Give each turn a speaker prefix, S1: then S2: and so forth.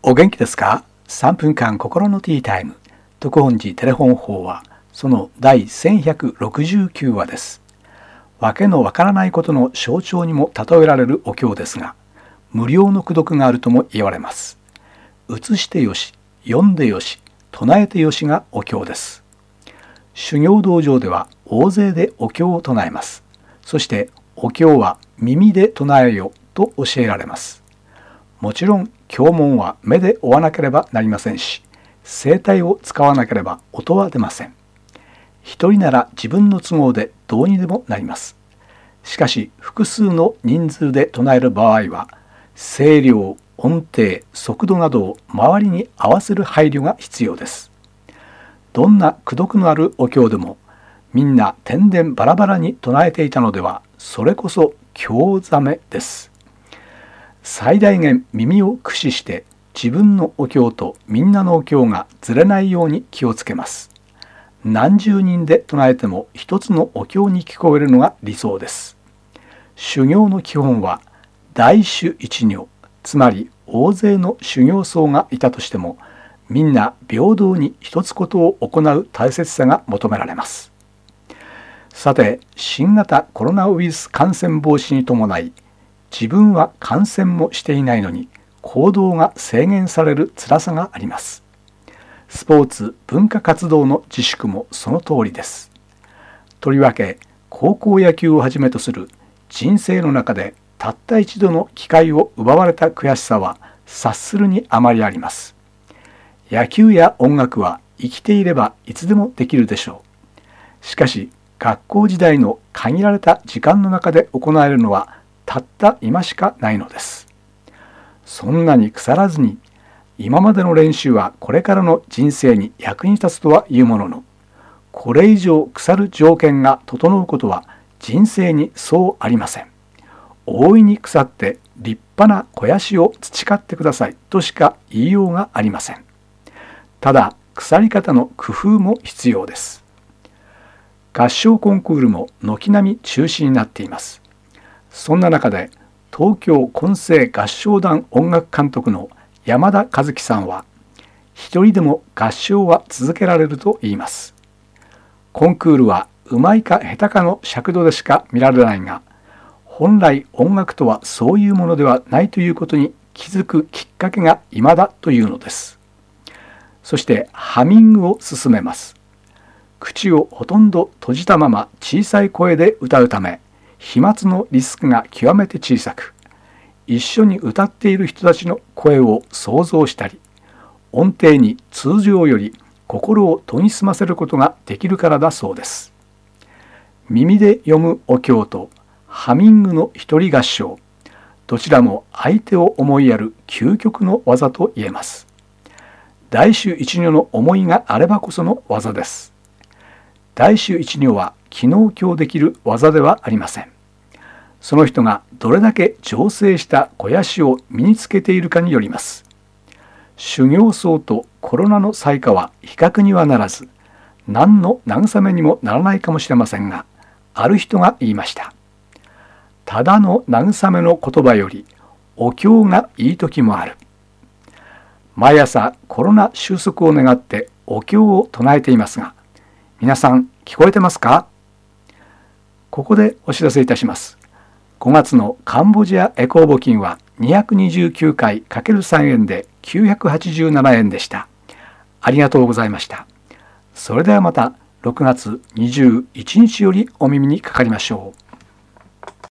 S1: お元気ですか？3分間心のティータイム特本寺テレフォン法はその第1169話です。わけのわからないことの象徴にも例えられるお経ですが、無料の功徳があるとも言われます。写してよし、読んでよし、唱えてよしがお経です。修行道場では大勢でお経を唱えます。そしてお経は耳で唱えよと教えられます。もちろん経文は目で追わなければなりませんし、声帯を使わなければ音は出ません。一人なら自分の都合でどうにでもなります。しかし複数の人数で唱える場合は、声量、音程、速度などを周りに合わせる配慮が必要です。どんな功徳のあるお経でも、みんな天然バラバラに唱えていたのでは、それこそ経ざめです。最大限耳を駆使して自分のお経とみんなのお経がずれないように気をつけます。何十人で唱えても一つのお経に聞こえるのが理想です。修行の基本は大衆一如、つまり大勢の修行僧がいたとしても、みんな平等に一つことを行う大切さが求められます。さて、新型コロナウイルス感染防止に伴い、自分は感染もしていないのに行動が制限される辛さがあります。スポーツ・文化活動の自粛もその通りです。とりわけ高校野球をはじめとする人生の中でたった一度の機会を奪われた悔しさは察するにあまりあります。野球や音楽は生きていればいつでもできるでしょう。しかし学校時代の限られた時間の中で行われるのはたった今しかないのです。そんなに腐らずに、今までの練習はこれからの人生に役に立つとはいうものの、これ以上腐る条件が整うことは人生にそうありません。大いに腐って立派な肥やしを培ってくださいとしか言いようがありません。ただ、腐り方の工夫も必要です。合唱コンクールも軒並み中止になっています。そんな中で東京混声合唱団音楽監督の山田和樹さんは、一人でも合唱は続けられると言います。コンクールはうまいか下手かの尺度でしか見られないが、本来音楽とはそういうものではないということに気づくきっかけが今だというのです。そしてハミングを進めます。口をほとんど閉じたまま小さい声で歌うため、飛沫のリスクが極めて小さく、一緒に歌っている人たちの声を想像したり、音程に通常より心を研ぎ澄ませることができるからだそうです。耳で読むお経とハミングの一人合唱、どちらも相手を思いやる究極の技と言えます。大衆一如の思いがあればこその技です。大衆一如は機能強できる技ではありません。その人がどれだけ醸成した肥やしを身につけているかによります。修行僧とコロナの災禍は比較にはならず、何の慰めにもならないかもしれませんが、ある人が言いました。ただの慰めの言葉よりお経がいい時もある。毎朝コロナ収束を願ってお経を唱えていますが、皆さん聞こえてますか？ここでお知らせいたします。5月のカンボジアエコー募金は229回 ×3 円で987円でした。ありがとうございました。それではまた6月21日よりお耳にかかりましょう。